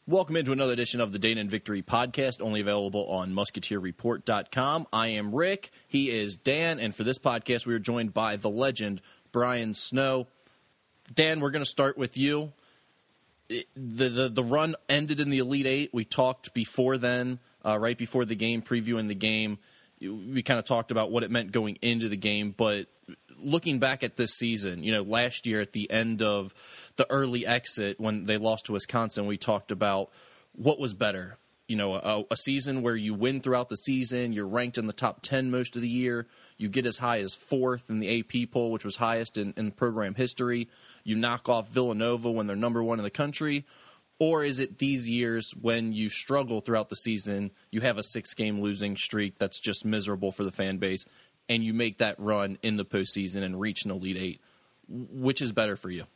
Welcome into another edition of the Dana and Victory podcast, only available on MusketeerReport.com. I am Rick. He is Dan. And for this podcast, we are joined by the legend, Brian Snow. Dan, we're going to start with you. The run ended in the Elite Eight. We talked before then, right before the game, previewing the game. We kind of talked about what it meant going into the game, but looking back at this season, last year at the end of the early exit when they lost to Wisconsin, we talked about what was better. A season where you win throughout the season, you're ranked in the top 10 most of the year, you get as high as fourth in the AP poll, which was highest in program history, you knock off Villanova when they're number one in the country, or is it these years when you struggle throughout the season, you have a 6-game losing streak that's just miserable for the fan base, and you make that run in the postseason and reach an Elite Eight? Which is better for you?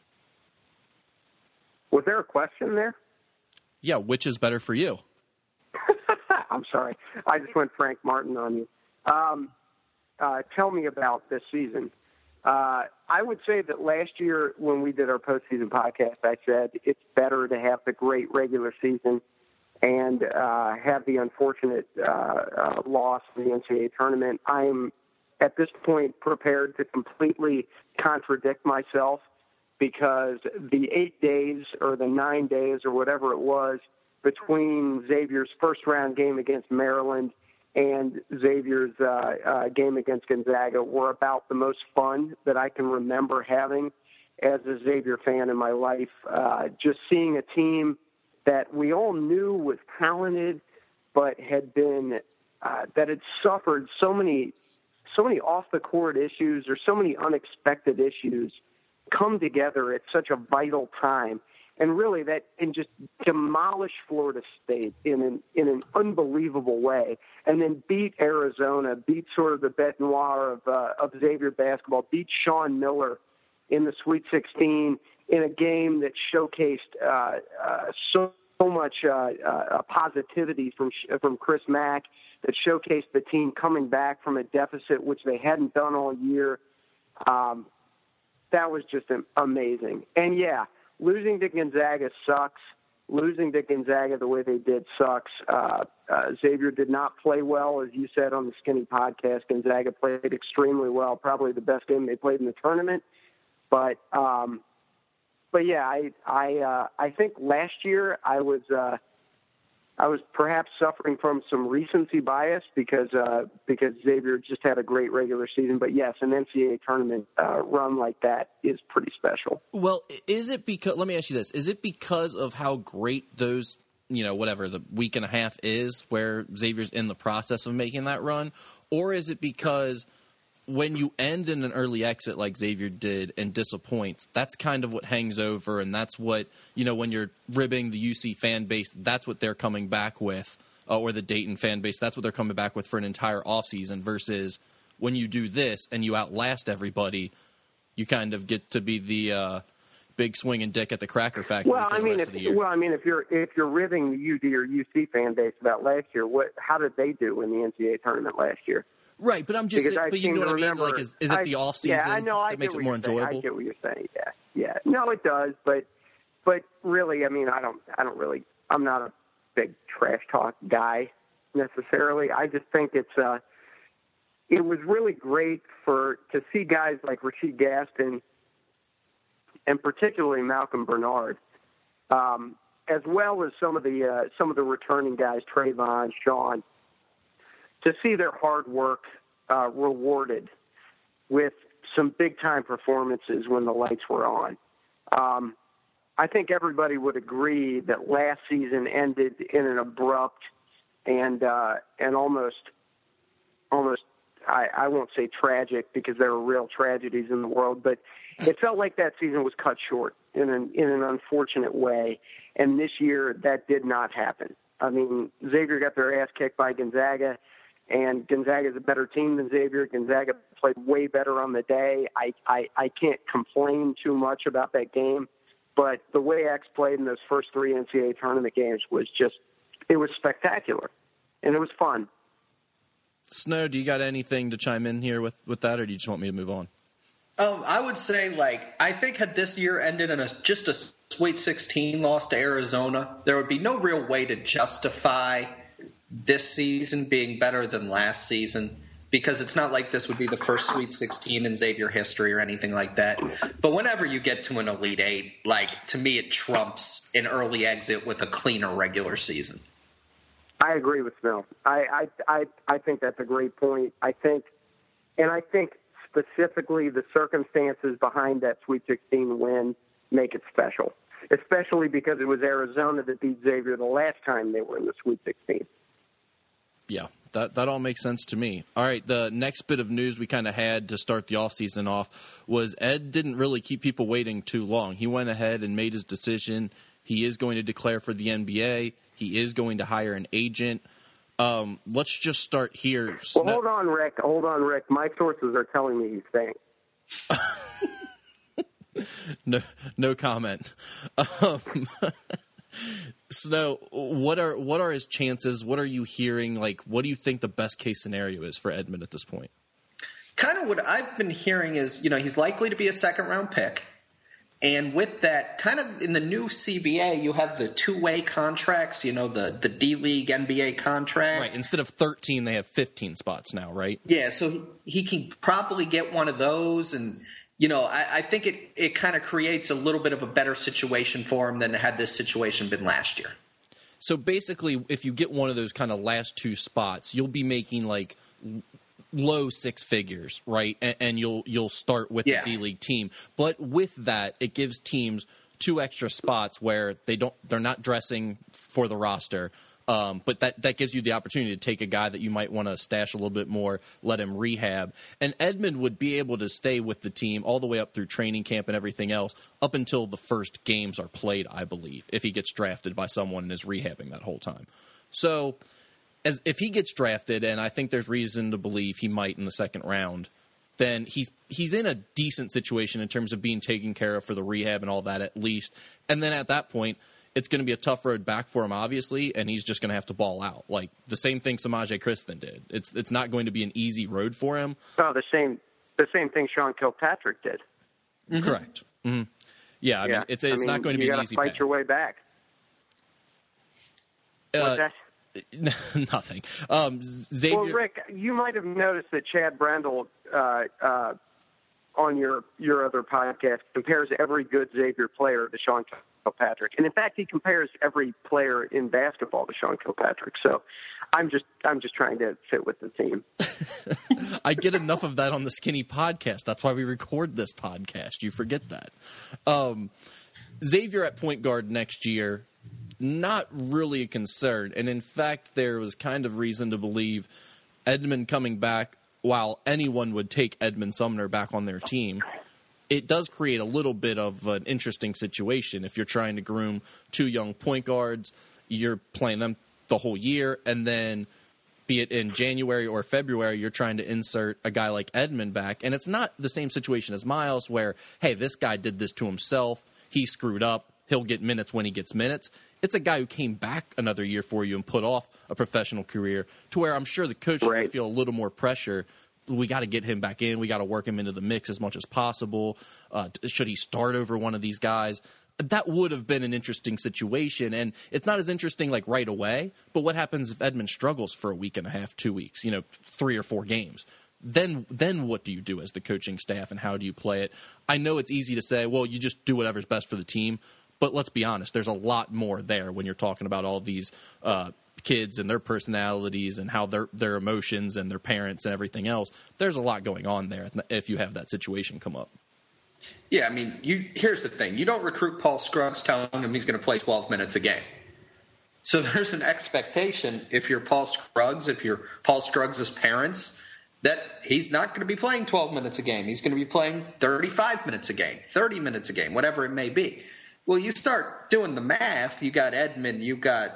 Was there a question there? Yeah, which is better for you? I'm sorry. I just went Frank Martin on you. Tell me about this season. I would say that last year when we did our postseason podcast, I said it's better to have the great regular season and have the unfortunate loss in the NCAA tournament. I'm, at this point, prepared to completely contradict myself because the 8 days or the 9 days or whatever it was between Xavier's first-round game against Maryland and Xavier's game against Gonzaga were about the most fun that I can remember having as a Xavier fan in my life. Just seeing a team that we all knew was talented, but had been that had suffered so many off the court issues or so many unexpected issues come together at such a vital time, and really that and just demolish Florida State in an unbelievable way, and then beat Arizona, beat sort of the bête noire of Xavier basketball, beat Sean Miller in the Sweet 16 in a game that showcased so much positivity from Chris Mack, that showcased the team coming back from a deficit, which they hadn't done all year. That was just amazing. And, yeah, losing to Gonzaga sucks. Losing to Gonzaga the way they did sucks. Xavier did not play well, as you said on the Skinny podcast. Gonzaga played extremely well, probably the best game they played in the tournament. But yeah, I think last year I was perhaps suffering from some recency bias because Xavier just had a great regular season. But yes, an NCAA tournament run like that is pretty special. Well, is it because? Let me ask you this: is it because of how great those, whatever the week and a half is, where Xavier's in the process of making that run, or is it because when you end in an early exit like Xavier did and disappoints, that's kind of what hangs over, and that's what, when you're ribbing the UC fan base, that's what they're coming back with, or the Dayton fan base, that's what they're coming back with for an entire offseason, versus when you do this and you outlast everybody, you kind of get to be the big swinging dick at the Cracker Factory for the rest of the year. Well, I mean, if you're ribbing the UD or UC fan base about last year, how did they do in the NCAA tournament last year? Right, but I'm just saying, but you know what I mean? Like, is it the off season that makes it more enjoyable? I get what you're saying. Yeah. No, it does, but really, I mean, I'm not a big trash talk guy necessarily. I just think it was really great to see guys like Rasheed Gaston and particularly Malcolm Bernard, as well as some of the returning guys, Trayvon, Sean, to see their hard work rewarded with some big-time performances when the lights were on. I think everybody would agree that last season ended in an abrupt and almost I won't say tragic because there were real tragedies in the world, but it felt like that season was cut short in an unfortunate way. And this year that did not happen. I mean, Xavier got their ass kicked by Gonzaga, and Gonzaga is a better team than Xavier. Gonzaga played way better on the day. I can't complain too much about that game, but the way X played in those first three NCAA tournament games was it was spectacular, and it was fun. Snow, do you got anything to chime in here with that, or do you just want me to move on? I would say, I think had this year ended in just a Sweet 16 loss to Arizona, there would be no real way to justify this season being better than last season, because it's not like this would be the first Sweet 16 in Xavier history or anything like that. But whenever you get to an Elite Eight, like, to me it trumps an early exit with a cleaner regular season. I agree with Snow. I think that's a great point. I think specifically the circumstances behind that Sweet 16 win make it special, especially because it was Arizona that beat Xavier the last time they were in the Sweet 16. Yeah, that all makes sense to me. All right, the next bit of news we kind of had to start the offseason off was Ed didn't really keep people waiting too long. He went ahead and made his decision. He is going to declare for the NBA. He is going to hire an agent. Let's just start here. Well, hold on, Rick. My sources are telling me he's staying. No comment. Snow, what are his chances? What are you hearing? Like, what do you think the best case scenario is for Edmond at this point? Kind of what I've been hearing is, he's likely to be a second-round pick. And with that, kind of in the new CBA, you have the two-way contracts, the D-League NBA contract. Right. Instead of 13, they have 15 spots now, right? Yeah, so he can probably get one of those. And, I think it kind of creates a little bit of a better situation for him than had this situation been last year. So basically, if you get one of those kind of last two spots, you'll be making like low six figures, right? And you'll start with the D-League team. But with that, it gives teams two extra spots where they're not dressing for the roster. But that gives you the opportunity to take a guy that you might want to stash a little bit more, let him rehab. And Edmond would be able to stay with the team all the way up through training camp and everything else up until the first games are played, I believe, if he gets drafted by someone and is rehabbing that whole time. So if he gets drafted, and I think there's reason to believe he might in the second round, then he's in a decent situation in terms of being taken care of for the rehab and all that at least. And then at that point, it's going to be a tough road back for him, obviously, and he's just going to have to ball out. Like the same thing Samaje Cristhian did. It's not going to be an easy road for him. Oh, the same thing Sean Kilpatrick did. Mm-hmm. Correct. Mm-hmm. Yeah, I mean, it's not going to be an easy path. You got to fight your way back. What's that? Nothing. Xavier. Well, Rick, you might have noticed that Chad Brendel on your other podcast compares every good Xavier player to Sean Kilpatrick, and in fact, he compares every player in basketball to Sean Kilpatrick. So, I'm just trying to fit with the team. I get enough of that on the Skinny podcast. That's why we record this podcast. You forget that. Xavier at point guard next year. Not really a concern. And in fact, there was kind of reason to believe Edmond coming back, while anyone would take Edmond Sumner back on their team, it does create a little bit of an interesting situation. If you're trying to groom two young point guards, you're playing them the whole year, and then be it in January or February, you're trying to insert a guy like Edmond back. And it's not the same situation as Miles where, hey, this guy did this to himself. He screwed up. He'll get minutes when he gets minutes. It's a guy who came back another year for you and put off a professional career to where I'm sure the coach will feel a little more pressure. We got to get him back in. We got to work him into the mix as much as possible. Should he start over one of these guys? That would have been an interesting situation, and it's not as interesting like right away, but what happens if Edmond struggles for a week and a half, 2 weeks, 3 or 4 games? Then what do you do as the coaching staff, and how do you play it? I know it's easy to say, well, you just do whatever's best for the team, but let's be honest, there's a lot more there when you're talking about all these kids and their personalities and how their emotions and their parents and everything else. There's a lot going on there if you have that situation come up. Yeah, I mean, here's the thing. You don't recruit Paul Scruggs telling him he's going to play 12 minutes a game. So there's an expectation if you're Paul Scruggs, if you're Paul Scruggs' parents, that he's not going to be playing 12 minutes a game. He's going to be playing 35 minutes a game, 30 minutes a game, whatever it may be. Well, you start doing the math. You got Edmond. You got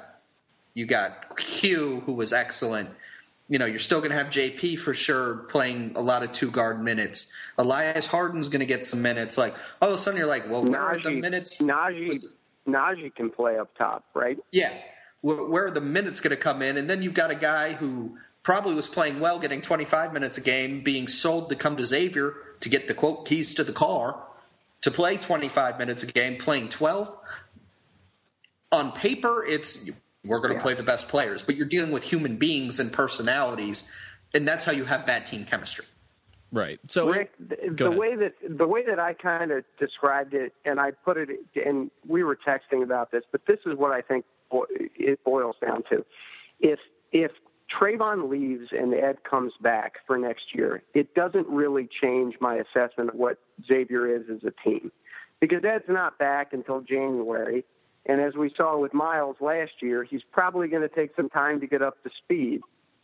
Q, who was excellent. You're still going to have JP for sure playing a lot of two-guard minutes. Elias Harden's going to get some minutes. Like, all of a sudden you're like, well, where are the minutes? Najee can play up top, right? Yeah. Where are the minutes going to come in? And then you've got a guy who probably was playing well, getting 25 minutes a game, being sold to come to Xavier to get the, quote, keys to the car, to play 25 minutes a game, playing 12. On paper, we're going to play the best players, but you're dealing with human beings and personalities, and that's how you have bad team chemistry. Right. So, Rick, the way that I kind of described it, and I put it, and we were texting about this, but this is what I think it boils down to. If Trayvon leaves and Ed comes back for next year, it doesn't really change my assessment of what Xavier is as a team, because Ed's not back until January. And as we saw with Miles last year, he's probably going to take some time to get up to speed.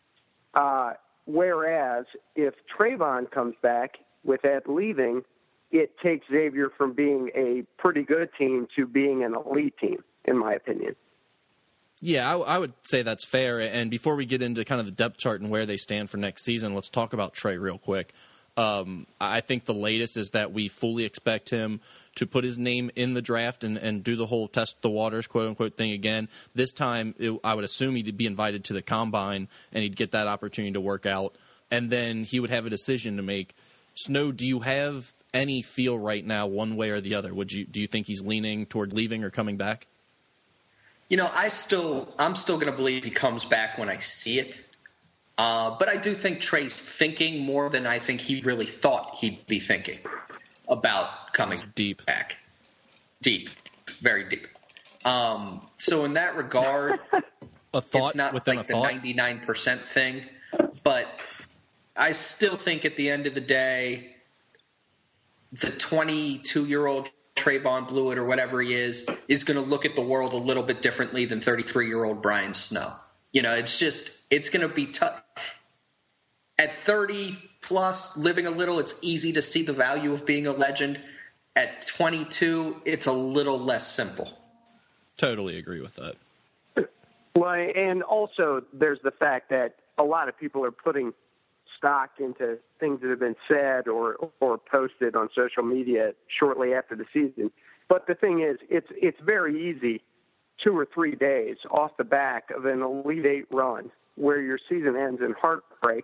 Whereas if Trayvon comes back with Ed leaving, it takes Xavier from being a pretty good team to being an elite team, in my opinion. Yeah, I would say that's fair. And before we get into kind of the depth chart and where they stand for next season, let's talk about Trey real quick. I think the latest is that we fully expect him to put his name in the draft and do the whole test the waters, quote-unquote, thing again. This time, I would assume he'd be invited to the combine, and he'd get that opportunity to work out. And then he would have a decision to make. Snow, do you have any feel right now one way or the other? Do you think he's leaning toward leaving or coming back? I'm still going to believe he comes back when I see it. But I do think Trey's thinking more than I think he really thought he'd be thinking about coming back. Deep, very deep. So in that regard, a thought it's not within like a thought? The 99% thing. But I still think at the end of the day, the 22-year-old Trayvon Blewett or whatever he is going to look at the world a little bit differently than 33-year-old Brian Snow. It's going to be tough. At 30 plus, living a little, it's easy to see the value of being a legend. At 22, it's a little less simple. Totally agree with that. Well, and also there's the fact that a lot of people are putting stock into things that have been said or posted on social media shortly after the season. But the thing is, it's very easy 2 or 3 days off the back of an Elite Eight run where your season ends in heartbreak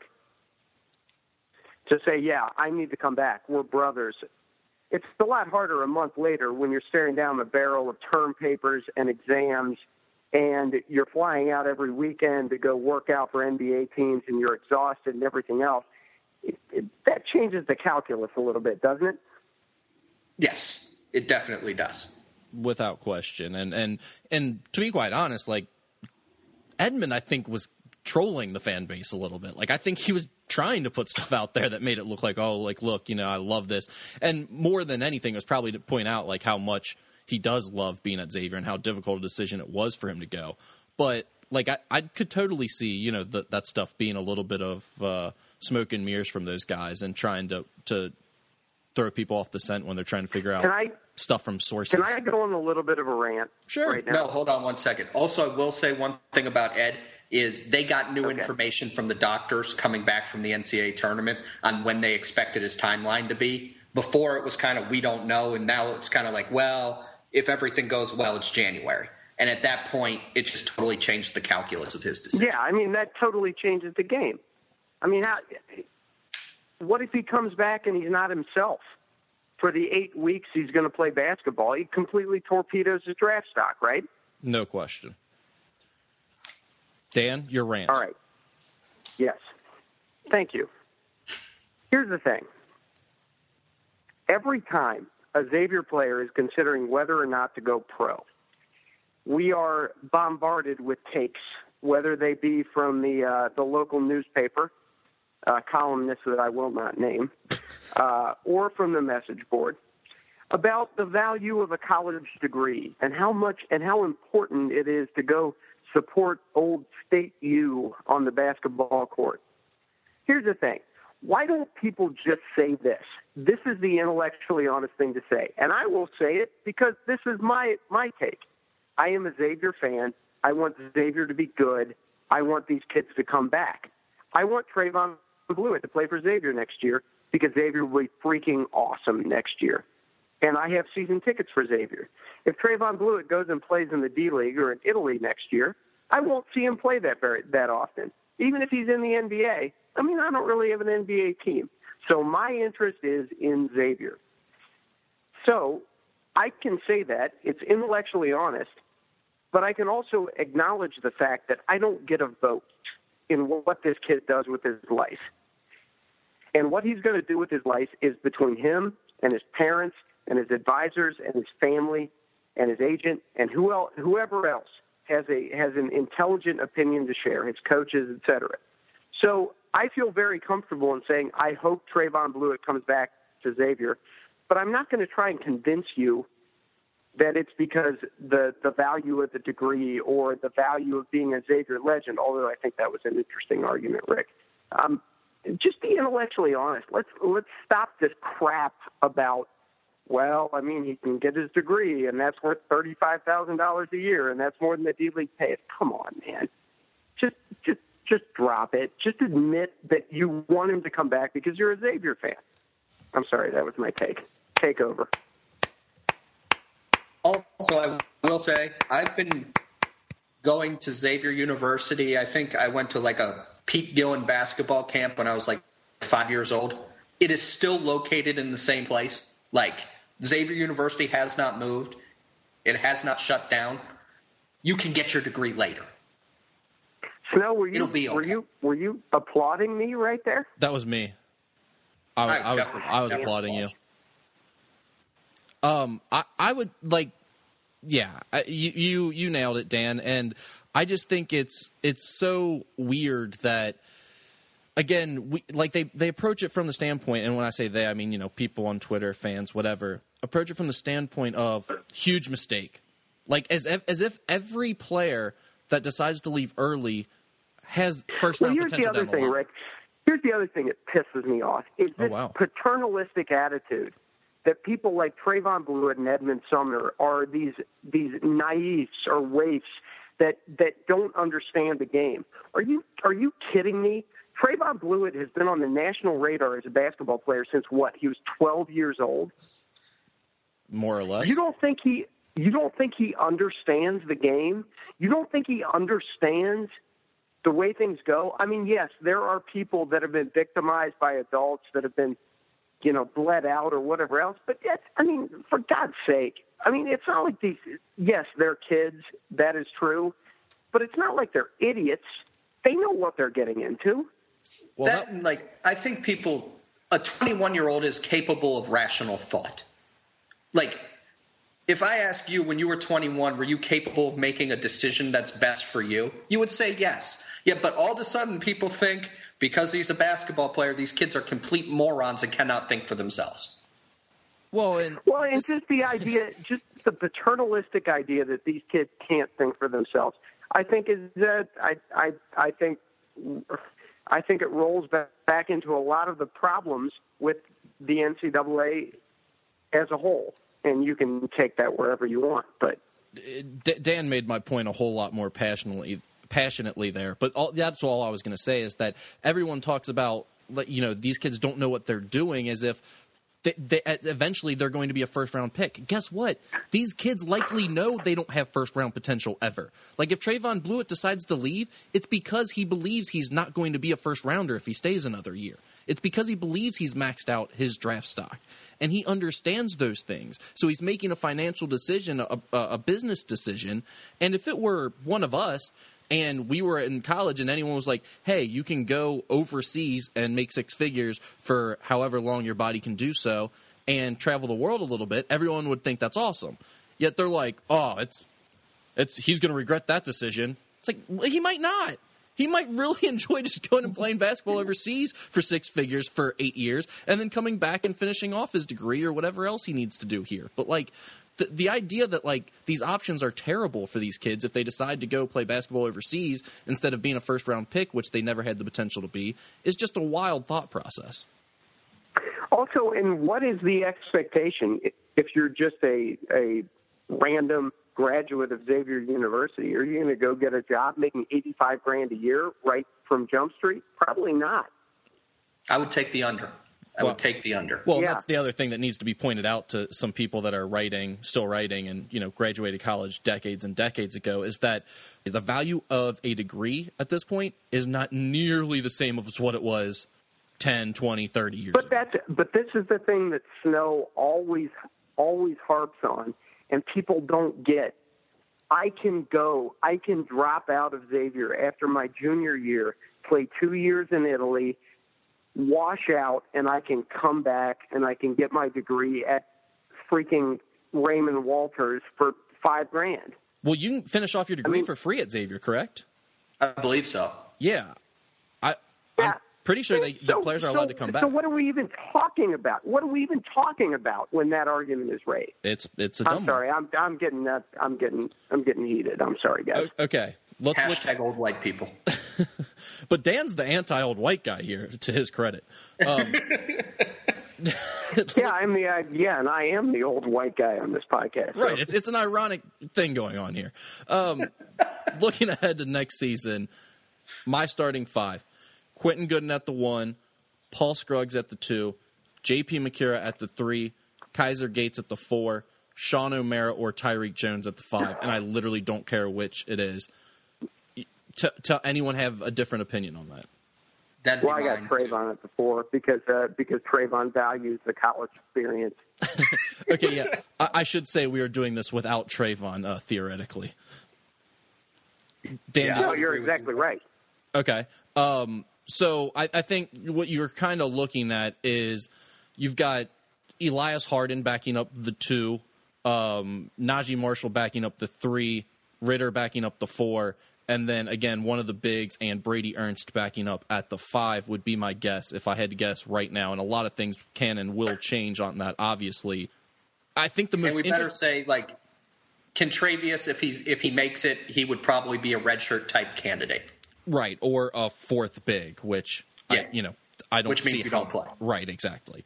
to say, yeah, I need to come back. We're brothers. It's a lot harder a month later when you're staring down the barrel of term papers and exams and you're flying out every weekend to go work out for NBA teams and you're exhausted and everything else. That changes the calculus a little bit, doesn't it? Yes, it definitely does. Without question. And to be quite honest, like, Edmond, I think, was trolling the fan base a little bit. Like, I think he was trying to put stuff out there that made it look like, oh, like, look, I love this. And more than anything, it was probably to point out, like, how much he does love being at Xavier and how difficult a decision it was for him to go. But, like, I could totally see, that stuff being a little bit of smoke and mirrors from those guys and trying to throw people off the scent when they're trying to figure out stuff from sources. Can I go on a little bit of a rant? Sure. Right now? No, hold on 1 second. Also, I will say one thing about Ed is they got new information from the doctors coming back from the NCAA tournament on when they expected his timeline to be. Before it was kind of we don't know, and now it's kind of like, well, if everything goes well, it's January. And at that point, it just totally changed the calculus of his decision. Yeah, I mean, that totally changes the game. I mean, what if he comes back and he's not himself? For the 8 weeks he's going to play basketball, he completely torpedoes his draft stock, right? No question. Dan, your rant. All right. Yes. Thank you. Here's the thing. Every time a Xavier player is considering whether or not to go pro, we are bombarded with takes, whether they be from the local newspaper, columnists that I will not name, or from the message board, about the value of a college degree and how important it is to go support old State U on the basketball court. Here's the thing. Why don't people just say this? This is the intellectually honest thing to say. And I will say it because this is my take. I am a Xavier fan. I want Xavier to be good. I want these kids to come back. I want Trayvon Blewett to play for Xavier next year because Xavier will be freaking awesome next year. And I have season tickets for Xavier. If Trayvon Blewett goes and plays in the D-League or in Italy next year, I won't see him play that often. Even if he's in the NBA, I mean, I don't really have an NBA team. So my interest is in Xavier. So I can say that. It's intellectually honest, but I can also acknowledge the fact that I don't get a vote in what this kid does with his life. And what he's going to do with his life is between him and his parents and his advisors and his family and his agent and whoever else has an intelligent opinion to share, his coaches, et cetera. So I feel very comfortable in saying I hope Trayvon Blewett comes back to Xavier, but I'm not going to try and convince you that it's because the value of the degree or the value of being a Xavier legend, although I think that was an interesting argument, Rick. Just be intellectually honest. Let's stop this crap about, well, I mean, he can get his degree, and that's worth $35,000 a year, and that's more than the D-League pays. Come on, man. Just drop it. Just admit that you want him to come back because you're a Xavier fan. I'm sorry, that was my take. Take over. Also, I will say, I've been going to Xavier University. I think I went to like a Pete Gillen basketball camp when I was like 5 years old. It is still located in the same place. Like, Xavier University has not moved. It has not shut down. You can get your degree later. Snow, were you applauding me right there? That was me. I was applauding you. I would like, yeah, you nailed it, Dan. And I just think it's so weird that, again, they approach it from the standpoint, and when I say they, I mean, you know, people on Twitter, fans, whatever, approach it from the standpoint of huge mistake. Like as if every player that decides to leave early has first round potential down the line. Rick. Here's the other thing that pisses me off. Is this paternalistic attitude that people like Trayvon Blewett and Edmund Sumner are these naïves or waifs that don't understand the game. Are you kidding me? Trayvon Blewett has been on the national radar as a basketball player since what? He was 12 years old? More or less. You don't think he understands the game? You don't think he understands the way things go? I mean, yes, there are people that have been victimized by adults that have been, you know, bled out or whatever else. But that's, I mean, for God's sake, I mean, it's not like these, yes, they're kids. That is true. But it's not like they're idiots. They know what they're getting into. Well, I think a 21-year-old is capable of rational thought. Like, if I ask you when you were 21, were you capable of making a decision that's best for you? You would say yes. Yeah, but all of a sudden people think because he's a basketball player, these kids are complete morons and cannot think for themselves. And just the idea, just the paternalistic idea that these kids can't think for themselves, I think is that I think it rolls back into a lot of the problems with the NCAA as a whole. And you can take that wherever you want. But Dan made my point a whole lot more passionately there. But that's all I was going to say is that everyone talks about, you know, these kids don't know what they're doing as if eventually they're going to be a first-round pick. Guess what? These kids likely know they don't have first-round potential ever. Like, if Trayvon Blewett decides to leave, it's because he believes he's not going to be a first-rounder if he stays another year. It's because he believes he's maxed out his draft stock. And he understands those things. So he's making a financial decision, a business decision. And if it were one of us and we were in college and anyone was like, hey, you can go overseas and make six figures for however long your body can do so and travel the world a little bit, everyone would think that's awesome. Yet they're like, oh, he's going to regret that decision. It's like, well, he might not. He might really enjoy just going and playing basketball overseas for six figures for 8 years and then coming back and finishing off his degree or whatever else he needs to do here. But, like, the idea that, like, these options are terrible for these kids if they decide to go play basketball overseas instead of being a first-round pick, which they never had the potential to be, is just a wild thought process. Also, and what is the expectation if you're just a random graduate of Xavier University? Are you going to go get a job making $85,000 a year right from Jump Street? Probably not. I would take the under. I would take the under. Well, yeah. That's the other thing that needs to be pointed out to some people that are still writing, and, you know, graduated college decades and decades ago, is that the value of a degree at this point is not nearly the same as what it was 10, 20, 30 years ago. But this is the thing that Snow always always harps on and people don't get. I can drop out of Xavier after my junior year, play 2 years in Italy, wash out, and I can come back and I can get my degree at freaking Raymond Walters for $5,000. Well, you can finish off your degree for free at Xavier, correct? I believe so. Yeah. I'm pretty sure the players are allowed to come back. So what are we even talking about? What are we even talking about when that argument is raised? It's a dumb I'm sorry. one. I'm getting heated. I'm sorry, guys. Okay. Let's Hashtag old white people. But Dan's the anti-old white guy here, to his credit. And I am the old white guy on this podcast. So. Right. It's an ironic thing going on here. Looking ahead to next season, my starting five: Quentin Gooden at the 1, Paul Scruggs at the 2, J.P. McCura at the 3, Kaiser Gates at the 4, Sean O'Mara or Tyreek Jones at the 5, and I literally don't care which it is. To anyone have a different opinion on that? I got Trayvon at the 4 because Trayvon values the college experience. Okay, yeah. I should say we are doing this without Trayvon, theoretically. Dan, no, you're exactly right. Okay. So I think what you're kind of looking at is you've got Elias Harden backing up the 2, Najee Marshall backing up the 3, Ritter backing up the 4, and then, again, one of the bigs and Brady Ernst backing up at the 5 would be my guess if I had to guess right now. And a lot of things can and will change on that, obviously. I think the most interesting... And we better say, like, Contravius, if he makes it, he would probably be a redshirt type candidate. Right, or a 4th big, which, I don't which see means you don't play. Right, exactly.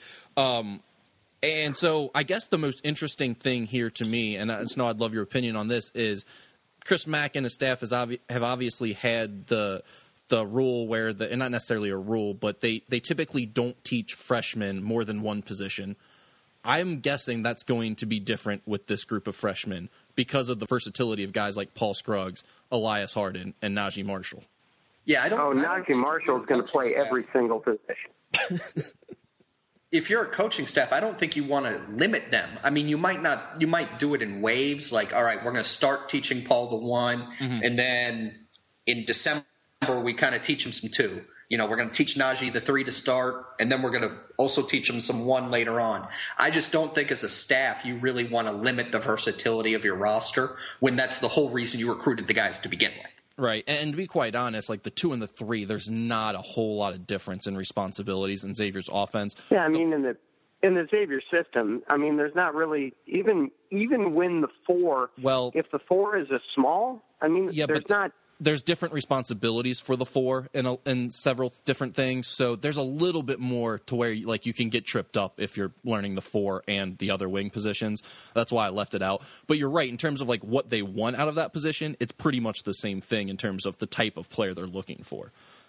And so I guess the most interesting thing here to me, and Snow, I'd love your opinion on this, is Chris Mack and his staff have obviously had the rule where and not necessarily a rule, but they typically don't teach freshmen more than one position. I'm guessing that's going to be different with this group of freshmen because of the versatility of guys like Paul Scruggs, Elias Harden, and Najee Marshall. Yeah, Najee Marshall is going to play every single position. If you're a coaching staff, I don't think you want to limit them. I mean, you might do it in waves. Like, all right, we're going to start teaching Paul the 1, and then in December we kind of teach him some 2. We're going to teach Najee the 3 to start, and then we're going to also teach him some 1 later on. I just don't think as a staff you really want to limit the versatility of your roster when that's the whole reason you recruited the guys to begin with. Right, and to be quite honest, like the 2 and the 3, there's not a whole lot of difference in responsibilities in Xavier's offense. Yeah, I mean, in the Xavier system, I mean, there's not really even when the 4. Well, if the 4 is a small, I mean, there's different responsibilities for the 4 in several different things. So there's a little bit more to where you can get tripped up if you're learning the 4 and the other wing positions. That's why I left it out. But you're right. In terms of like what they want out of that position, it's pretty much the same thing in terms of the type of player they're looking for.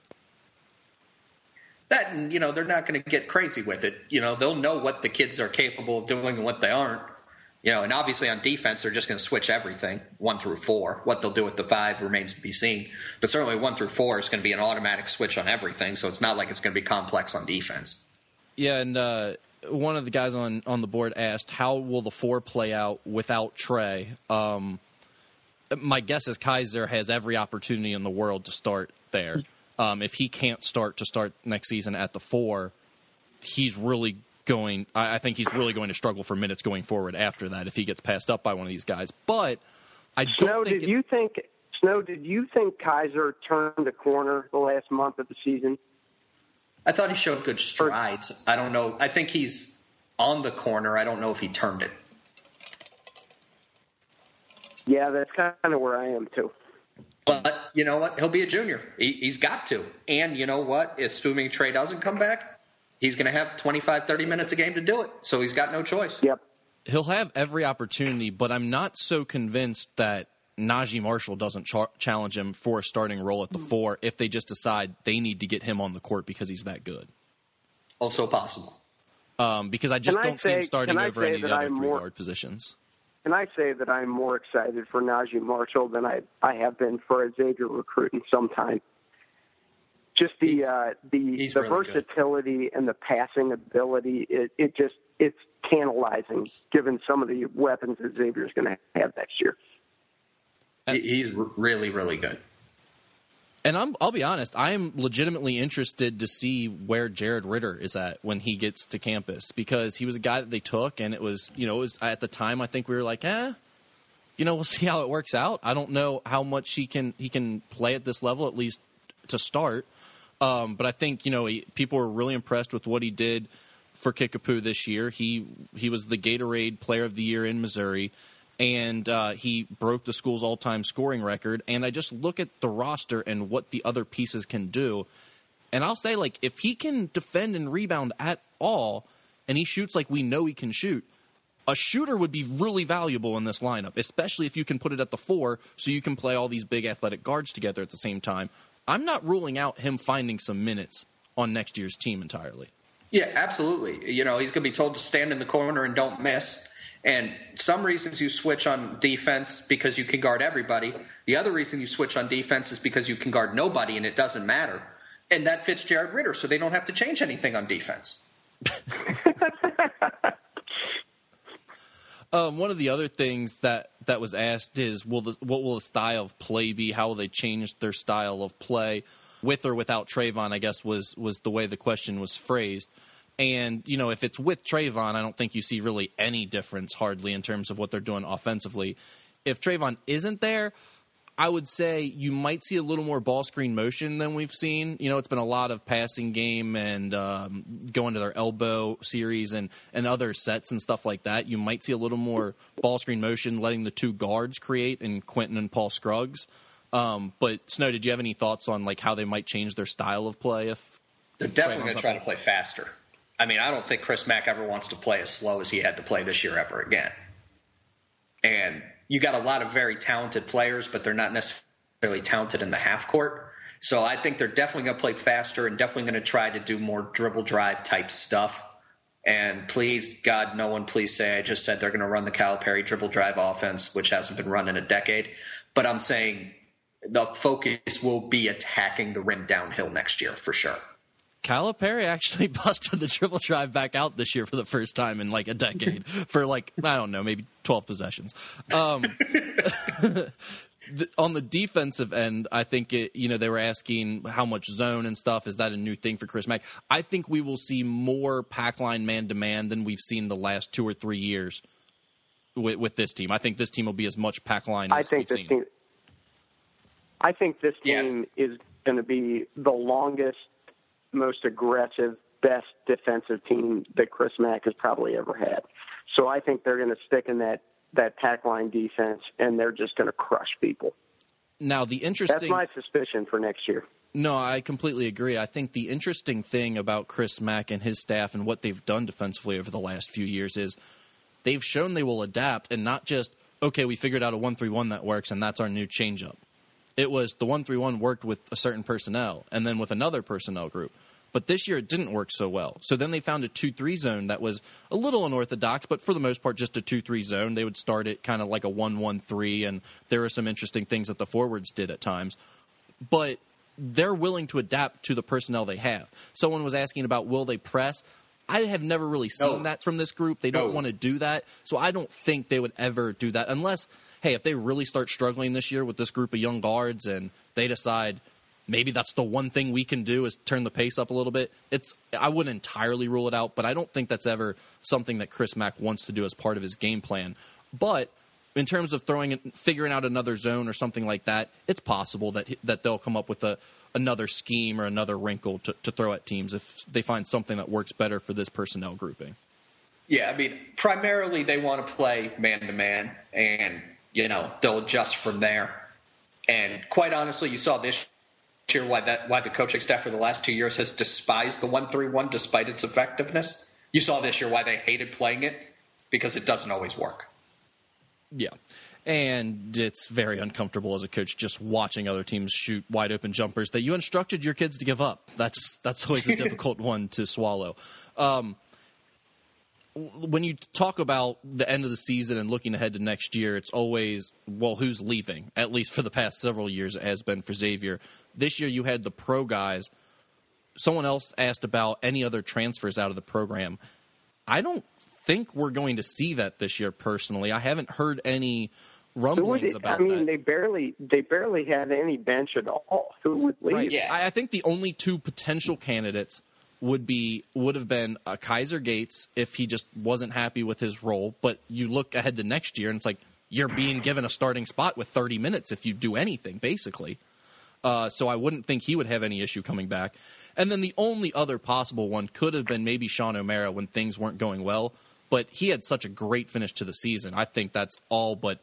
That, and, they're not going to get crazy with it. They'll know what the kids are capable of doing and what they aren't. And obviously on defense, they're just going to switch everything 1 through 4. What they'll do with the 5 remains to be seen. But certainly 1 through 4 is going to be an automatic switch on everything, so it's not like it's going to be complex on defense. Yeah, and one of the guys on the board asked, how will the 4 play out without Trey? My guess is Kaiser has every opportunity in the world to start there. If he can't start next season at the 4, I think he's really going to struggle for minutes going forward after that if he gets passed up by one of these guys. But I don't Snow, did you think Kaiser turned the corner the last month of the season? I thought he showed good strides. I don't know. I think he's on the corner. I don't know if he turned it. Yeah, that's kind of where I am too. But you know what? He'll be a junior. He's got to. And you know what? Assuming Trey doesn't come back, he's going to have 25, 30 minutes a game to do it. So he's got no choice. Yep. He'll have every opportunity, but I'm not so convinced that Najee Marshall doesn't challenge him for a starting role at the 4 if they just decide they need to get him on the court because he's that good. Also possible. Because I just don't see him starting over any of the other 3-guard positions. Can I say that I'm more excited for Najee Marshall than I have been for a Xavier recruit in some time? just the really versatility and the passing ability. It's tantalizing given some of the weapons that Xavier's going to have next year. He's really, really good. And I'll be honest, I am legitimately interested to see where Jared Ritter is at when he gets to campus, because he was a guy that they took, and it was at the time I think we were like, we'll see how it works out. I don't know how much he can play at this level, at least to start. But I think people were really impressed with what he did for Kickapoo this year. He was the Gatorade Player of the Year in Missouri. And he broke the school's all-time scoring record. And I just look at the roster and what the other pieces can do. And I'll say, if he can defend and rebound at all, and he shoots like we know he can shoot, a shooter would be really valuable in this lineup, especially if you can put it at the 4 so you can play all these big athletic guards together at the same time. I'm not ruling out him finding some minutes on next year's team entirely. Yeah, absolutely. He's going to be told to stand in the corner and don't miss. And some reasons you switch on defense because you can guard everybody. The other reason you switch on defense is because you can guard nobody and it doesn't matter. And that fits Jared Ritter, so they don't have to change anything on defense. One of the other things that was asked is, what will the style of play be? How will they change their style of play? With or without Trayvon, I guess, was the way the question was phrased. And, if it's with Trayvon, I don't think you see really any difference hardly in terms of what they're doing offensively. If Trayvon isn't there, I would say you might see a little more ball screen motion than we've seen. It's been a lot of passing game and going to their elbow series and other sets and stuff like that. You might see a little more ball screen motion, letting the two guards create in Quentin and Paul Scruggs. But, Snow, did you have any thoughts on how they might change their style of play? If they're definitely going to try to play faster. I mean, I don't think Chris Mack ever wants to play as slow as he had to play this year ever again. And you got a lot of very talented players, but they're not necessarily talented in the half court. So I think they're definitely going to play faster and definitely going to try to do more dribble drive type stuff. And please, God, no one please say I just said they're going to run the Calipari dribble drive offense, which hasn't been run in a decade. But I'm saying the focus will be attacking the rim downhill next year for sure. Calipari actually busted the dribble drive back out this year for the first time in a decade for I don't know, maybe 12 possessions. On the defensive end, I think they were asking how much zone and stuff. Is that a new thing for Chris Mack? I think we will see more pack line man-to-man than we've seen the last 2 or 3 years with this team. I think this team will be as much pack line as we've seen. I think this team is going to be the longest, most aggressive, best defensive team that Chris Mack has probably ever had. So I think they're going to stick in that pack line defense, and they're just going to crush people. Now, that's my suspicion for next year. No, I completely agree. I think the interesting thing about Chris Mack and his staff and what they've done defensively over the last few years is they've shown they will adapt and not just, okay, we figured out a 1-3-1 that works, and that's our new changeup. It was the 1-3-1 worked with a certain personnel and then with another personnel group. But this year it didn't work so well. So then they found a 2-3 zone that was a little unorthodox, but for the most part just a 2-3 zone. They would start it kind of like a 1-1-3, and there were some interesting things that the forwards did at times. But they're willing to adapt to the personnel they have. Someone was asking about will they press. I have never really seen that from this group. They don't want to do that. So I don't think they would ever do that unless, hey, if they really start struggling this year with this group of young guards and they decide maybe that's the one thing we can do is turn the pace up a little bit. I wouldn't entirely rule it out, but I don't think that's ever something that Chris Mack wants to do as part of his game plan. But in terms of figuring out another zone or something like that, it's possible that they'll come up with another scheme or another wrinkle to throw at teams if they find something that works better for this personnel grouping. Yeah, I mean, primarily they want to play man-to-man, and, they'll adjust from there. And quite honestly, you saw this year why the coaching staff for the last 2 years has despised the 1-3-1 despite its effectiveness. You saw this year why they hated playing it, because it doesn't always work. Yeah, and it's very uncomfortable as a coach just watching other teams shoot wide open jumpers that you instructed your kids to give up. That's always a difficult one to swallow. When you talk about the end of the season and looking ahead to next year, it's always, well, who's leaving? At least for the past several years, it has been for Xavier. This year you had the pro guys someone else asked about any other transfers out of the program. I don't think we're going to see that this year. Personally, I haven't heard any rumblings about that. I mean, they barely had any bench at all. Who would leave? Right. Yeah. I think the only two potential candidates would have been Kaiser Gates if he just wasn't happy with his role. But you look ahead to next year, and it's like you're being given a starting spot with 30 minutes if you do anything, basically. So I wouldn't think he would have any issue coming back. And then the only other possible one could have been maybe Sean O'Mara when things weren't going well. But he had such a great finish to the season. I think that's all but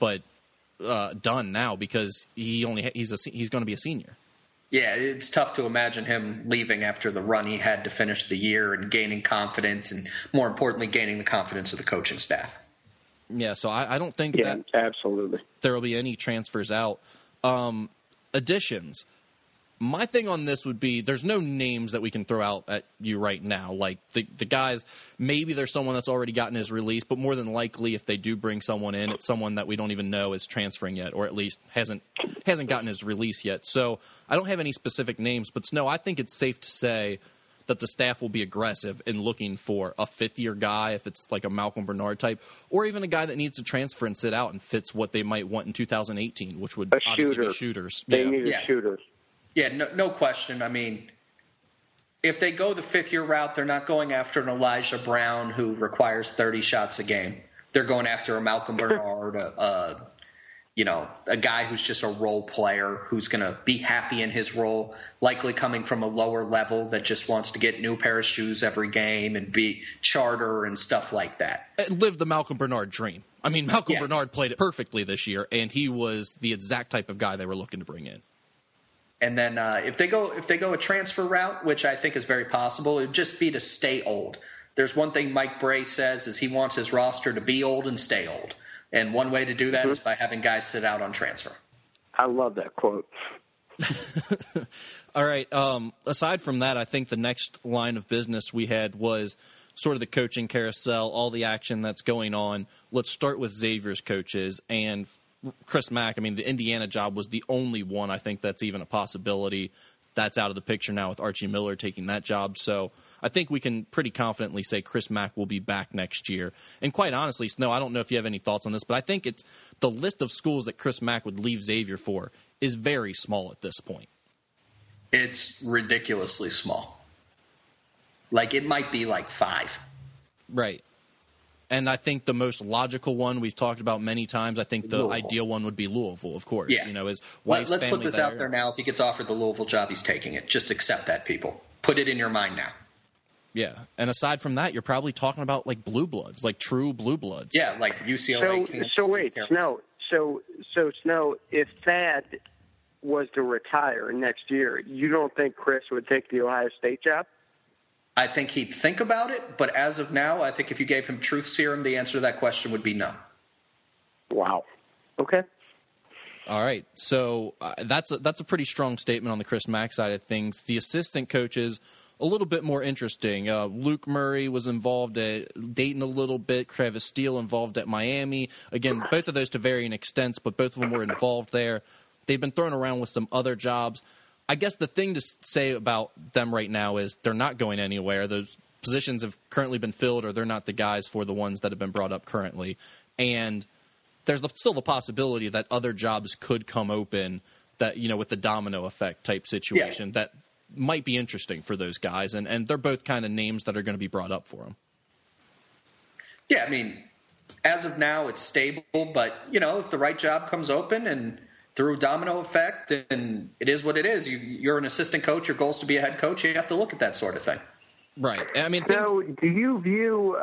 done now because he's going to be a senior. Yeah, it's tough to imagine him leaving after the run he had to finish the year and gaining confidence and, more importantly, gaining the confidence of the coaching staff. Yeah, so I don't think that absolutely there will be any transfers out. Additions. My thing on this would be there's no names that we can throw out at you right now. Like the guys, maybe there's someone that's already gotten his release, but more than likely if they do bring someone in, it's someone that we don't even know is transferring yet, or at least hasn't gotten his release yet. So I don't have any specific names, but Snow, I think it's safe to say that the staff will be aggressive in looking for a fifth-year guy, if it's like a Malcolm Bernard type, or even a guy that needs to transfer and sit out and fits what they might want in 2018, which would obviously be shooters. They need shooters. Yeah, no question. I mean, if they go the fifth-year route, they're not going after an Elijah Brown who requires 30 shots a game. They're going after a Malcolm Bernard, a guy who's just a role player who's going to be happy in his role, likely coming from a lower level that just wants to get a new pair of shoes every game and be charter and stuff like that. Live the Malcolm Bernard dream. I mean, Malcolm Bernard played it perfectly this year, and he was the exact type of guy they were looking to bring in. And then if they go a transfer route, which I think is very possible, it would just be to stay old. There's one thing Mike Bray says is he wants his roster to be old and stay old. And one way to do that is by having guys sit out on transfer. I love that quote. All right. Aside from that, I think the next line of business we had was sort of the coaching carousel, all the action that's going on. Let's start with Xavier's coaches. And Chris Mack, I mean, the Indiana job was the only one I think that's even a possibility. That's out of the picture now with Archie Miller taking that job. So I think we can pretty confidently say Chris Mack will be back next year. And quite honestly, Snow, I don't know if you have any thoughts on this, but I think it's the list of schools that Chris Mack would leave Xavier for is very small at this point. It's ridiculously small. Like it might be like 5. Right. And I think the most logical one we've talked about many times, I think the ideal one would be Louisville, of course. Yeah. His wife's Let's family put this there. out there now. If he gets offered the Louisville job, he's taking it. Just accept that, people. Put it in your mind now. Yeah. And aside from that, you're probably talking about like blue bloods, like true blue bloods. Yeah, like UCLA. So wait, Snow. So Snow, if Thad was to retire next year, you don't think Chris would take the Ohio State job? I think he'd think about it, but as of now, I think if you gave him truth serum, the answer to that question would be no. Wow. Okay. All right. So that's a pretty strong statement on the Chris Mack side of things. The assistant coaches, a little bit more interesting. Luke Murray was involved at Dayton a little bit. Travis Steele involved at Miami. Again, both of those to varying extents, but both of them were involved there. They've been thrown around with some other jobs. I guess the thing to say about them right now is they're not going anywhere. Those positions have currently been filled, or they're not the guys for the ones that have been brought up currently. And there's still the possibility that other jobs could come open that, with the domino effect type situation that might be interesting for those guys. And they're both kind of names that are going to be brought up for them. Yeah, I mean, as of now, it's stable. But, if the right job comes open and through domino effect, and it is what it is. You're an assistant coach. Your goal is to be a head coach. You have to look at that sort of thing. Right. I mean, so do you view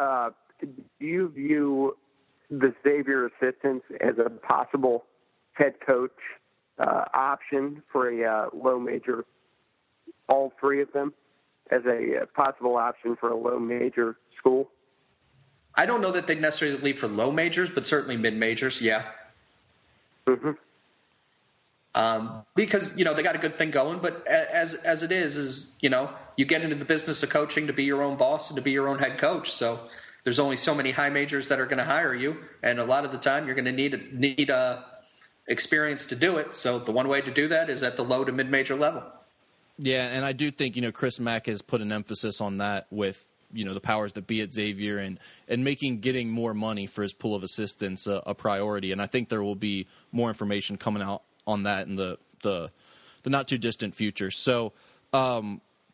the Xavier assistants as a possible head coach option for a low major? All three of them as a possible option for a low major school? I don't know that they'd necessarily leave for low majors, but certainly mid majors. Yeah. Mm-hmm. Because, they got a good thing going, but as it is, you get into the business of coaching to be your own boss and to be your own head coach. So there's only so many high majors that are going to hire you. And a lot of the time you're going to need experience to do it. So the one way to do that is at the low to mid major level. Yeah, and I do think, Chris Mack has put an emphasis on that with, the powers that be at Xavier and making getting more money for his pool of assistants a priority. And I think there will be more information coming out on that in the not too distant future. So I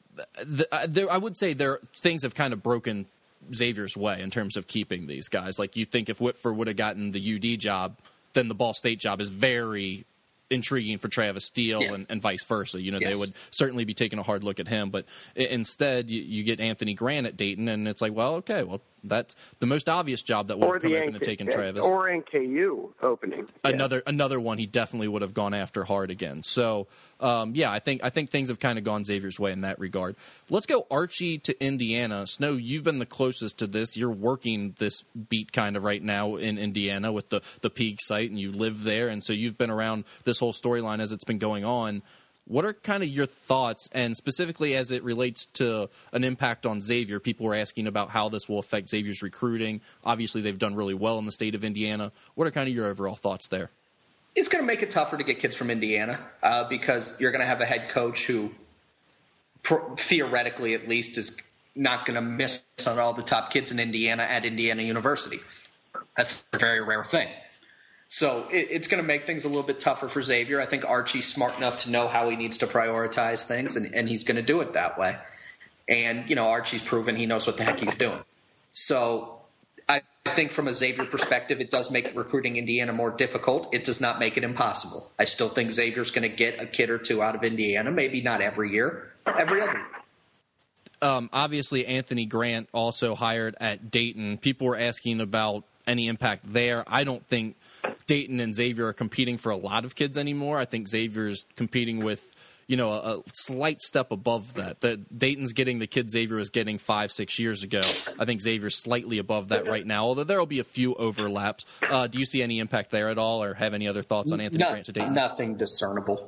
would say things have kind of broken Xavier's way in terms of keeping these guys. Like, you think if Whitford would have gotten the UD job, then the Ball State job is very intriguing for Travis Steele and vice versa. They would certainly be taking a hard look at him. But instead, you get Anthony Grant at Dayton, and it's like, well, okay, that's the most obvious job that would have come up and taken Travis. Or NKU opening. Another one he definitely would have gone after hard again. So, I think things have kind of gone Xavier's way in that regard. Let's go Archie to Indiana. Snow, you've been the closest to this. You're working this beat kind of right now in Indiana with the Peak site, and you live there, and so you've been around this whole storyline as it's been going on. What are kind of your thoughts, and specifically as it relates to an impact on Xavier? People were asking about how this will affect Xavier's recruiting. Obviously, they've done really well in the state of Indiana. What are kind of your overall thoughts there? It's going to make it tougher to get kids from Indiana because you're going to have a head coach who, theoretically at least, is not going to miss on all the top kids in Indiana at Indiana University. That's a very rare thing. So it's going to make things a little bit tougher for Xavier. I think Archie's smart enough to know how he needs to prioritize things, and he's going to do it that way. And, Archie's proven he knows what the heck he's doing. So I think from a Xavier perspective, it does make recruiting Indiana more difficult. It does not make it impossible. I still think Xavier's going to get a kid or two out of Indiana, maybe not every year, every other year. Obviously, Anthony Grant also hired at Dayton. People were asking about any impact there. I don't think Dayton and Xavier are competing for a lot of kids anymore. I think Xavier's competing with, a slight step above that. Dayton's getting the kid Xavier was getting 5-6 years ago. I think Xavier's slightly above that right now, although there will be a few overlaps. Do you see any impact there at all, or have any other thoughts on Anthony Grant to Dayton? Nothing discernible.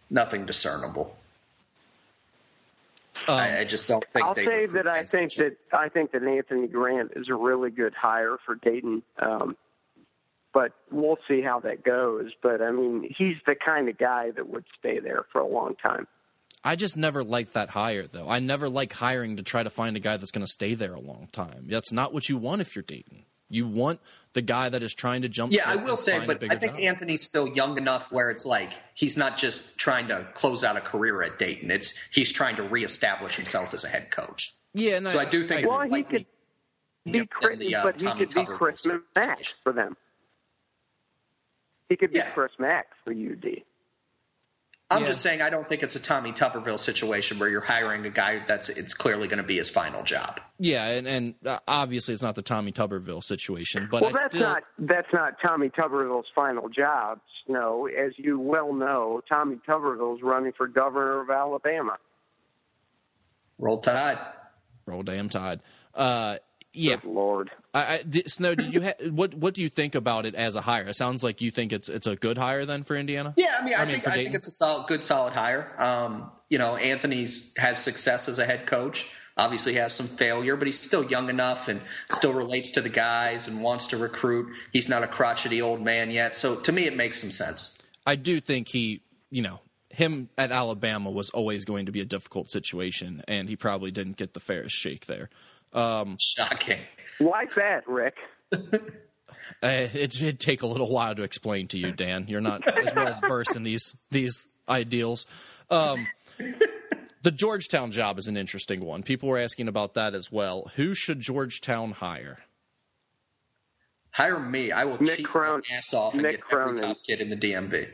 I just don't think. I'll say that I think that Anthony Grant is a really good hire for Dayton, but we'll see how that goes. But I mean, he's the kind of guy that would stay there for a long time. I just never liked that hire, though. I never like hiring to try to find a guy that's going to stay there a long time. That's not what you want if you're Dayton. You want the guy that is trying to jump. Yeah, I will say, but I think Anthony's still young enough where it's like he's not just trying to close out a career at Dayton. He's trying to reestablish himself as a head coach. Yeah, so I do think. Well, he could be Chris Mack for them. He could be Chris Mack for UD. I'm just saying I don't think it's a Tommy Tuberville situation where you're hiring a guy it's clearly going to be his final job. Yeah, and obviously it's not the Tommy Tuberville situation, but that's not Tommy Tuberville's final job. No, as you well know, Tommy Tuberville's running for governor of Alabama. Roll Tide. Roll damn Tide. Yeah, good Lord. Snow, did you what do you think about it as a hire? It sounds like you think it's a good hire then for Indiana. Yeah, I think it's a good solid hire. Anthony's has success as a head coach. Obviously, he has some failure, but he's still young enough and still relates to the guys and wants to recruit. He's not a crotchety old man yet, so to me, it makes some sense. I do think him at Alabama was always going to be a difficult situation, and he probably didn't get the fairest shake there. Shocking. Why that, Rick? It'd take a little while to explain to you, Dan. You're not as well versed in these ideals. The Georgetown job is an interesting one. People were asking about that as well. Who should Georgetown hire? Hire me. I will cheat my ass off and get every top kid in the DMV.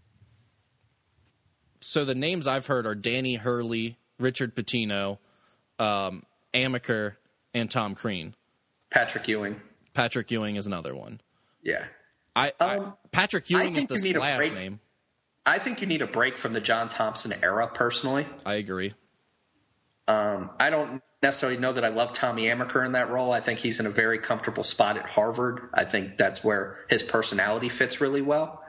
So the names I've heard are Danny Hurley, Richard Pitino, Amaker, and Tom Crean. Patrick Ewing. Patrick Ewing is another one. Yeah. Patrick Ewing is the splash name. I think you need a break from the John Thompson era, personally. I agree. I don't necessarily know that I love Tommy Amaker in that role. I think he's in a very comfortable spot at Harvard. I think that's where his personality fits really well.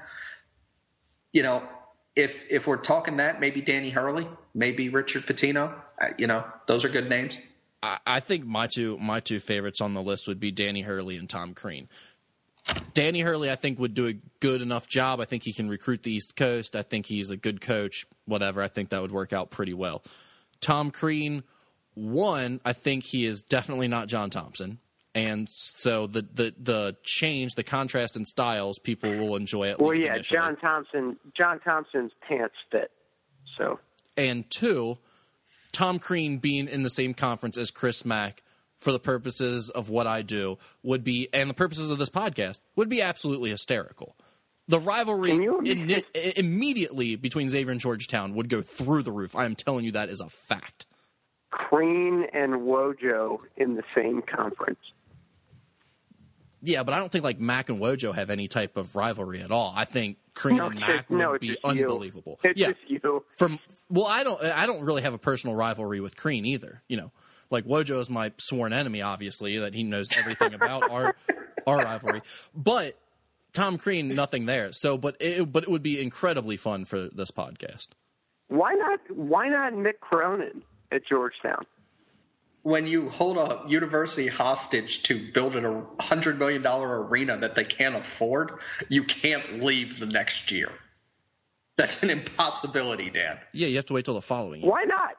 If we're talking that, maybe Danny Hurley, maybe Richard Pitino. Those are good names. I think my two favorites on the list would be Danny Hurley and Tom Crean. Danny Hurley, I think, would do a good enough job. I think he can recruit the East Coast. I think he's a good coach. Whatever. I think that would work out pretty well. Tom Crean, I think he is definitely not John Thompson. And so the change, the contrast in styles, people will enjoy at least initially. John Thompson's pants fit. So. And 2, Tom Crean being in the same conference as Chris Mack for the purposes of what I do would be, and the purposes of this podcast, would be absolutely hysterical. The rivalry immediately between Xavier and Georgetown would go through the roof. I am telling you that is a fact. Crean and Wojo in the same conference. Yeah, but I don't think Mack and Wojo have any type of rivalry at all. I think Crean and Mack would be unbelievable. It's just you. I don't really have a personal rivalry with Crean either. Wojo is my sworn enemy, obviously, that he knows everything about our rivalry. But Tom Crean, nothing there. So, but it would be incredibly fun for this podcast. Why not Mick Cronin at Georgetown? When you hold a university hostage to build a $100 million arena that they can't afford, you can't leave the next year. That's an impossibility, Dan. Yeah, you have to wait till the following year. Why not?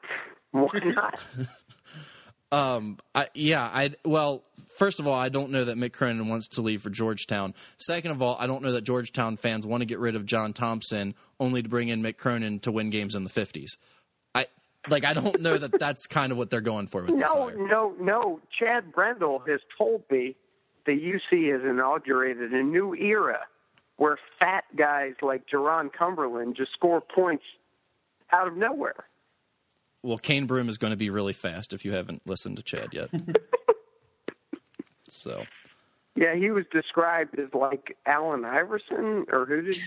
First of all, I don't know that Mick Cronin wants to leave for Georgetown. Second of all, I don't know that Georgetown fans want to get rid of John Thompson only to bring in Mick Cronin to win games in the 50s. I don't know that that's kind of what they're going for with this hire. No. Chad Brendel has told me the UC has inaugurated a new era where fat guys like Jerron Cumberland just score points out of nowhere. Well, Kane Broom is going to be really fast if you haven't listened to Chad yet. So. Yeah, he was described as like Allen Iverson, or who did?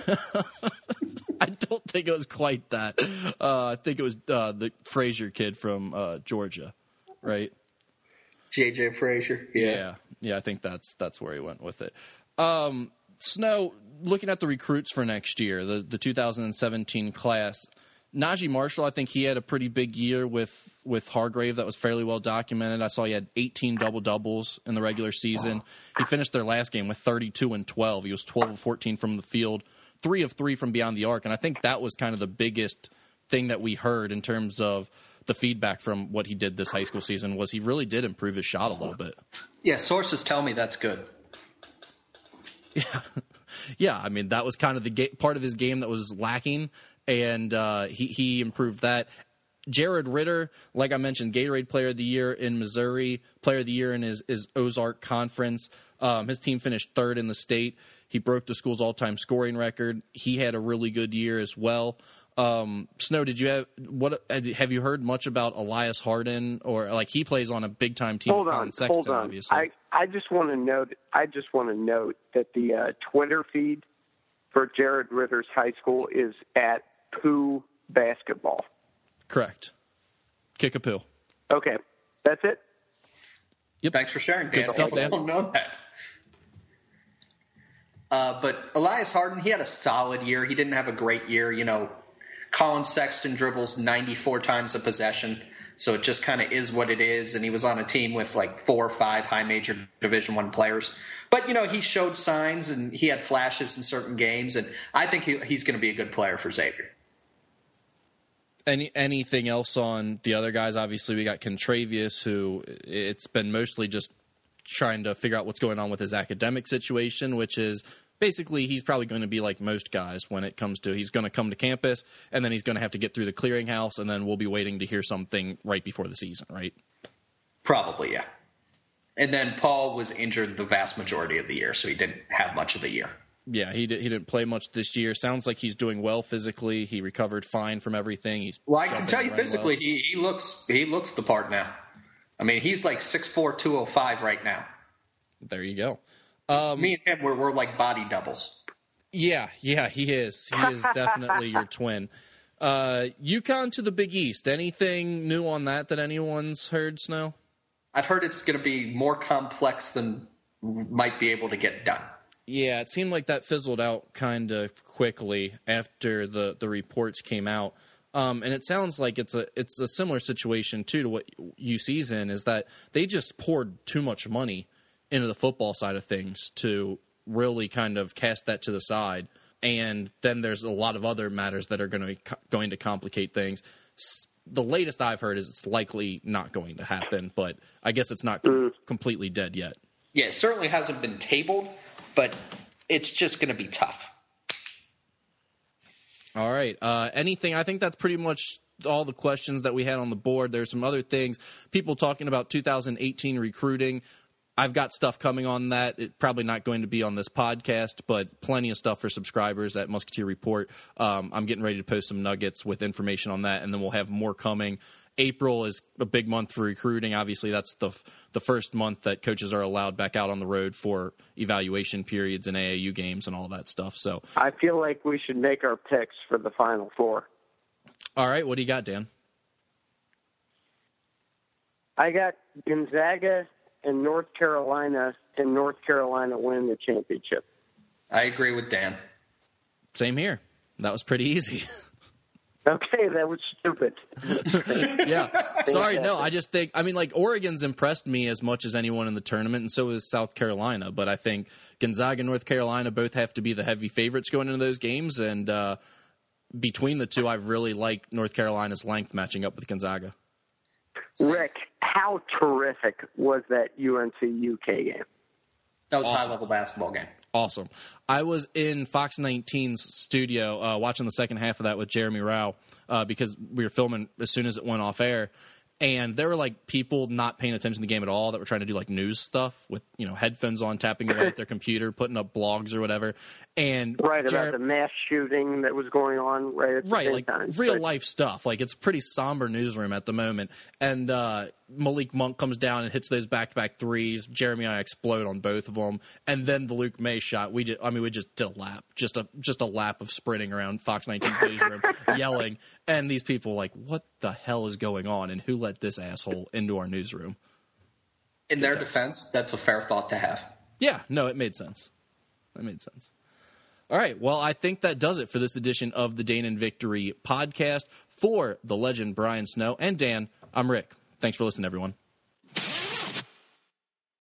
I don't think it was quite that. I think it was the Frazier kid from Georgia, right? J.J. Frazier. Yeah. I think that's where he went with it. Snow, looking at the recruits for next year, the 2017 class. Najee Marshall, I think he had a pretty big year with Hargrave that was fairly well documented. I saw he had 18 double-doubles in the regular season. He finished their last game with 32 and 12. He was 12 of 14 from the field, 3 of 3 from beyond the arc, and I think that was kind of the biggest thing that we heard in terms of the feedback from what he did this high school season was he really did improve his shot a little bit. Yeah, sources tell me that's good. Yeah, I mean, that was kind of the part of his game that was lacking, and he improved that. Jared Ritter, like I mentioned, Gatorade Player of the Year in Missouri, Player of the Year in his Ozark Conference. His team finished 3rd in the state. He broke the school's all-time scoring record. He had a really good year as well. Snow, have you heard much about Elias Harden, or he plays on a big-time team with Colin Sexton, obviously. I just want to note that the Twitter feed for Jared Ritter's high school is at Pooh Basketball. Correct. Kickapoo. Okay, that's it. Yep. Thanks for sharing, Dan. Good stuff, Dan. I don't know that. But Elias Harden, he had a solid year. He didn't have a great year. Colin Sexton dribbles 94 times a possession, so it just kind of is what it is. And he was on a team with 4 or 5 high major Division I players. But, he showed signs and he had flashes in certain games. And I think he's going to be a good player for Xavier. Anything else on the other guys? Obviously, we got Contravius, who it's been mostly just trying to figure out what's going on with his academic situation, which is basically he's probably going to be like most guys when it comes to he's going to come to campus, and then he's going to have to get through the clearinghouse, and then we'll be waiting to hear something right before the season, right? Probably, yeah. And then Paul was injured the vast majority of the year, so he didn't have much of the year. Yeah, he didn't play much this year. Sounds like he's doing well physically. He recovered fine from everything. I can tell you physically, well. he looks the part now. I mean, he's like 6'4", 205 right now. There you go. Me and him, we're like body doubles. Yeah, he is. He is definitely your twin. UConn to the Big East. Anything new on that anyone's heard, Snow? I've heard it's going to be more complex than might be able to get done. Yeah, it seemed like that fizzled out kind of quickly after the reports came out. And it sounds like it's a similar situation, too, to what UC's in, is that they just poured too much money into the football side of things to really kind of cast that to the side. And then there's a lot of other matters that are going to complicate things. The latest I've heard is it's likely not going to happen, but I guess it's not completely dead yet. Yeah, it certainly hasn't been tabled, but it's just going to be tough. All right. Anything? I think that's pretty much all the questions that we had on the board. There's some other things. People talking about 2018 recruiting. I've got stuff coming on that. It's probably not going to be on this podcast, but plenty of stuff for subscribers at Musketeer Report. I'm getting ready to post some nuggets with information on that, and then we'll have more coming. April is a big month for recruiting. Obviously, that's the first month that coaches are allowed back out on the road for evaluation periods and AAU games and all that stuff. So I feel like we should make our picks for the Final Four. All right, what do you got, Dan? I got Gonzaga and North Carolina win the championship. I agree with Dan. Same here. That was pretty easy. Okay, that was stupid. Yeah. Sorry, no, I just think, Oregon's impressed me as much as anyone in the tournament, and so is South Carolina. But I think Gonzaga and North Carolina both have to be the heavy favorites going into those games. And between the two, I really like North Carolina's length matching up with Gonzaga. Rick, how terrific was that UNC-UK game? That was a high-level basketball game. Awesome. I was in Fox 19's studio watching the second half of that with Jeremy Rao because we were filming as soon as it went off air. And there were people not paying attention to the game at all that were trying to do news stuff with headphones on, tapping away at their computer, putting up blogs or whatever. And about the mass shooting that was going on at the same time. Real life stuff. It's a pretty somber newsroom at the moment. And Malik Monk comes down and hits those back-to-back threes. Jeremy and I explode on both of them. And then the Luke May shot. We just did a lap, just a lap of sprinting around Fox 19's newsroom, yelling. And these people what the hell is going on? And who let this asshole into our newsroom? In their defense, that's a fair thought to have. Yeah, no, it made sense. All right, well, I think that does it for this edition of the Dane and Victory podcast. For the legend Brian Snow and Dan, I'm Rick. Thanks for listening, everyone.